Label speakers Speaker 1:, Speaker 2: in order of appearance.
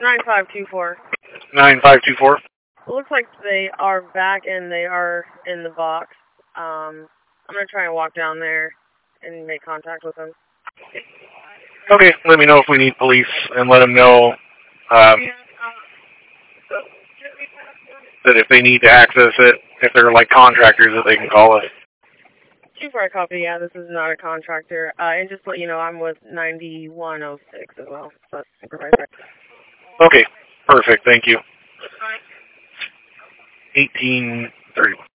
Speaker 1: 9524.
Speaker 2: 9524.
Speaker 1: It looks like they are back and they are in the box. I'm going to try and walk down there and make contact with them.
Speaker 2: Okay, let me know if we need police and let them know that if they need to access it, if they're like contractors, that they can call us.
Speaker 1: 24, copy. Yeah, this is not a contractor. And just to let you know, I'm with 9106 as well. So that's supervisor.
Speaker 2: Okay, perfect. Thank you. 1830.